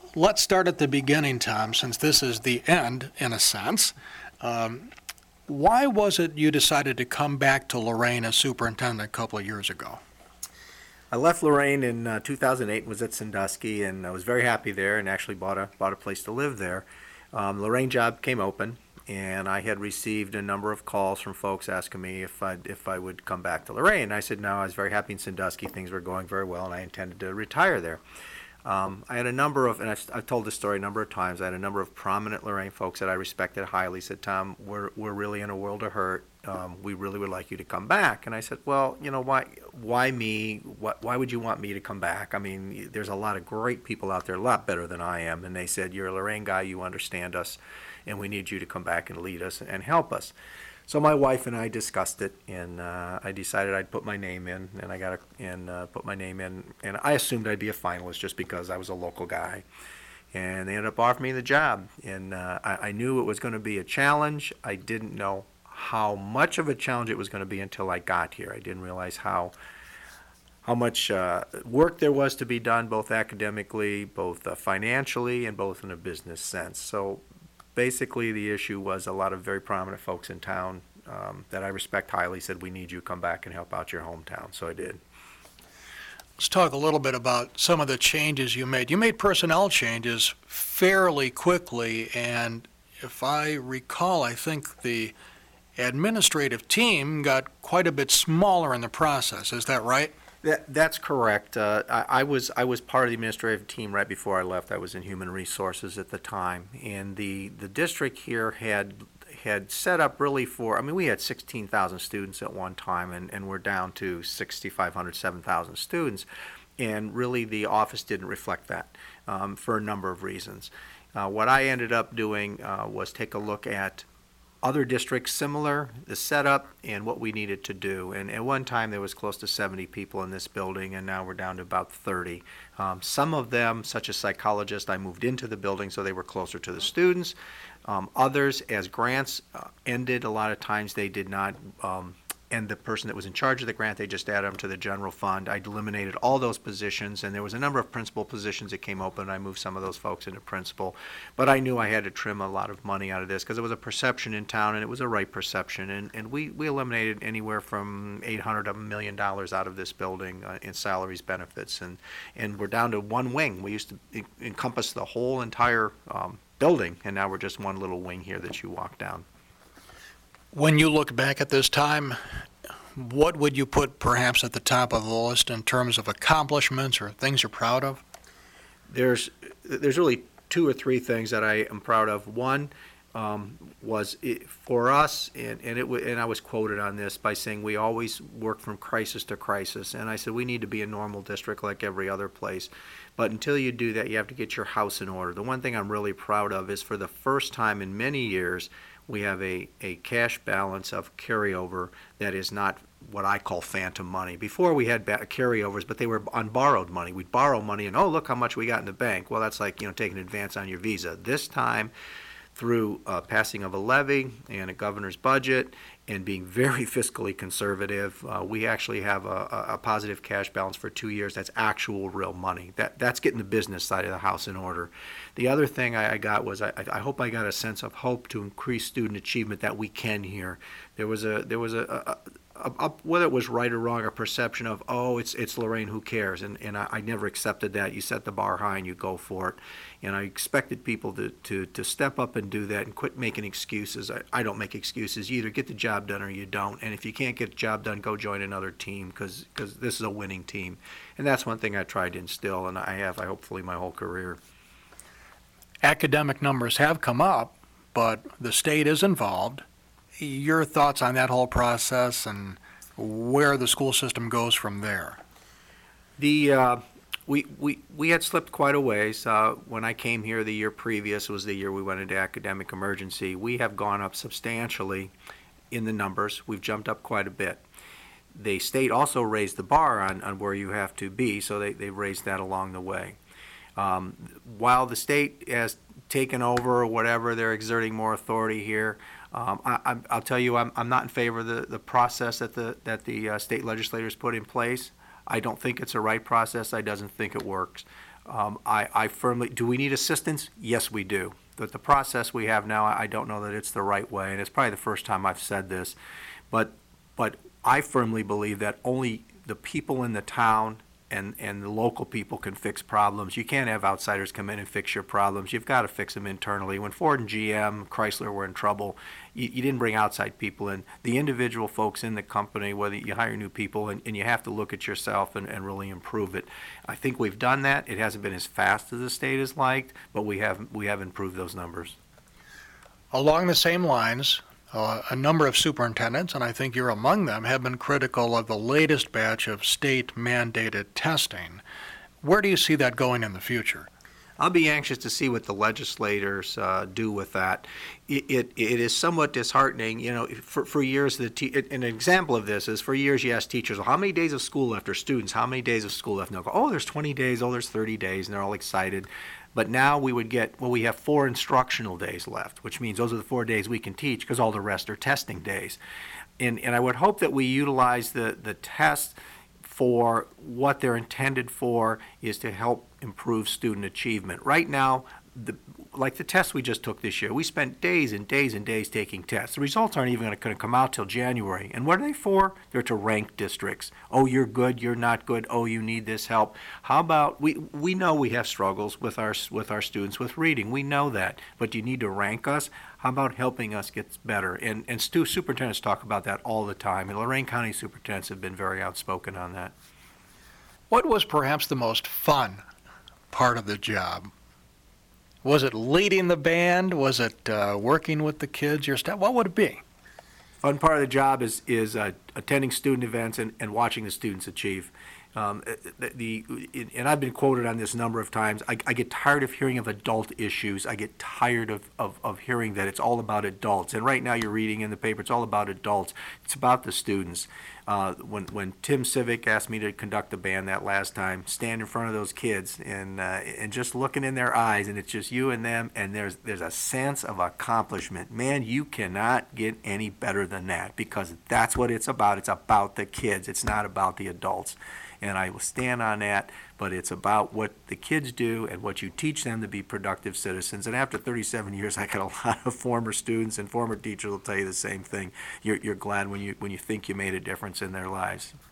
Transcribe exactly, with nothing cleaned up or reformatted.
let's start at the beginning, Tom, since this is the end, in a sense. Um, why was it you decided to come back to Lorain as superintendent a couple of years ago? I left Lorain in uh, two thousand eight and was at Sandusky, and I was very happy there and actually bought a bought a place to live there. Um, Lorain job came open, and I had received a number of calls from folks asking me if I if I would come back to Lorain. And I said no, I was very happy in Sandusky. Things were going very well, and I intended to retire there. Um, I had a number of, and I've, I've told this story a number of times, I had a number of prominent Lorain folks that I respected highly said, Tom, we're we're really in a world of hurt. Um, we really would like you to come back. And I said, well, you know, why why me? What, why would you want me to come back? I mean, there's a lot of great people out there, a lot better than I am. And they said, you're a Lorain guy, you understand us, and we need you to come back and lead us and help us. So my wife and I discussed it, and uh, I decided I'd put my name in, and I got a, and uh, put my name in, and I assumed I'd be a finalist just because I was a local guy, and they ended up offering me the job, and uh, I, I knew it was going to be a challenge. I didn't know how much of a challenge it was going to be until I got here. I didn't realize how how much uh, work there was to be done, both academically, both uh, financially, and both in a business sense. So basically, the issue was a lot of very prominent folks in town um, that I respect highly said, we need you to come back and help out your hometown. So I did. Let's talk a little bit about some of the changes you made. You made personnel changes fairly quickly, and if I recall, I think the administrative team got quite a bit smaller in the process. Is that right? That, that's correct. Uh, I, I was I was part of the administrative team right before I left. I was in human resources at the time, and the, the district here had had set up really for. I mean, we had sixteen thousand students at one time, and, and we're down to sixty-five hundred, seven thousand students, and really the office didn't reflect that um, for a number of reasons. Uh, what I ended up doing uh, was take a look at other districts similar, the setup, and what we needed to do. And at one time there was close to seventy people in this building, and now we're down to about thirty. Um, some of them, such as psychologists, I moved into the building so they were closer to the students. Um, others, as grants uh, ended, a lot of times they did not um, and the person that was in charge of the grant, they just added them to the general fund. I eliminated all those positions, and there was a number of principal positions that came open. I moved some of those folks into principal, but I knew I had to trim a lot of money out of this because it was a perception in town, and it was a right perception, and, and we, we eliminated anywhere from eight hundred to a million dollars out of this building uh, in salaries, benefits, and, and we're down to one wing. We used to en- encompass the whole entire um, building, and now we're just one little wing here that you walk down. When you look back at this time, what would you put perhaps at the top of the list in terms of accomplishments or things you're proud of? There's there's really two or three things that I am proud of. One um, was it, for us, and, and it w- and I was quoted on this by saying we always work from crisis to crisis. And I said we need to be a normal district like every other place. But until you do that, you have to get your house in order. The one thing I'm really proud of is for the first time in many years, we have a, a cash balance of carryover that is not what I call phantom money. Before we had ba- carryovers, but they were on borrowed money. We'd borrow money and, oh, look how much we got in the bank. Well, that's like, you know, taking an advance on your Visa. This time, through uh, passing of a levy and a governor's budget and being very fiscally conservative, uh, we actually have a, a positive cash balance for two years. That's actual real money. That That's getting the business side of the house in order. The other thing I, I got was I, I hope I got a sense of hope to increase student achievement that we can here. There was a there was a, a, a, a whether it was right or wrong, a perception of, oh, it's it's Lorain, who cares? And and I, I never accepted that. You set the bar high and you go for it. And I expected people to, to, to step up and do that and quit making excuses. I, I don't make excuses. You either get the job done or you don't. And if you can't get the job done, go join another team because because this is a winning team. And that's one thing I tried to instill, and I have, I hopefully, my whole career. Academic numbers have come up, but the state is involved. Your thoughts on that whole process and where the school system goes from there? The uh, we, we we had slipped quite a ways. Uh, when I came here the year previous was the year we went into academic emergency. We have gone up substantially in the numbers. We've jumped up quite a bit. The state also raised the bar on, on where you have to be, so they, they've raised that along the way. Um, while the state has taken over or whatever, they're exerting more authority here. Um, I, I, I'll tell you, I'm, I'm not in favor of the, the process that the that the uh, state legislators put in place. I don't think it's a right process. I doesn't think it works. Um, I, I firmly, do we need assistance? Yes, we do. But the process we have now, I I don't know that it's the right way, and it's probably the first time I've said this, but, but I firmly believe that only the people in the town and, and the local people can fix problems. You can't have outsiders come in and fix your problems. You've got to fix them internally. When Ford and G M, Chrysler were in trouble, you, you didn't bring outside people in. The individual folks in the company, whether you hire new people, and, and you have to look at yourself and, and really improve it. I think we've done that. It hasn't been as fast as the state has liked, but we have, we have improved those numbers. Along the same lines, uh, a number of superintendents, and I think you're among them, have been critical of the latest batch of state-mandated testing. Where do you see that going in the future? I'll be anxious to see what the legislators uh, do with that. It, it, it is somewhat disheartening. You know, for, for years, the te- an example of this is for years you ask teachers, well, how many days of school left, or students, how many days of school left? And they'll go, oh, there's twenty days, oh, there's thirty days, and they're all excited. But now we would get, well, we have four instructional days left, which means those are the four days we can teach because all the rest are testing days. And, and I would hope that we utilize the, the tests for what they're intended for, is to help improve student achievement. Right now, the, like the tests we just took this year, we spent days and days and days taking tests. The results aren't even going to come out till January. And what are they for? They're to rank districts. Oh, you're good, you're not good. Oh, you need this help. How about, we we know we have struggles with our with our students with reading. We know that. But do you need to rank us? How about helping us get better? And and stu- superintendents talk about that all the time. And Lorraine County superintendents have been very outspoken on that. What was perhaps the most fun part of the job? Was it leading the band? Was it uh, working with the kids, your staff? What would it be? Fun part of the job is is uh, attending student events and, and watching the students achieve. Um, the, the and I've been quoted on this a number of times. I, I get tired of hearing of adult issues. I get tired of, of, of hearing that it's all about adults. And right now you're reading in the paper, it's all about adults. It's about the students. Uh, when when Tim Civic asked me to conduct the band that last time, stand in front of those kids and uh, and just looking in their eyes, and it's just you and them, and there's there's a sense of accomplishment. Man, you cannot get any better than that, because that's what it's about. It's about the kids. It's not about the adults. And I will stand on that, but it's about what the kids do and what you teach them to be productive citizens. And after thirty-seven years, I got a lot of former students and former teachers will tell you the same thing. You're, you're glad when you when you think you made a difference in their lives.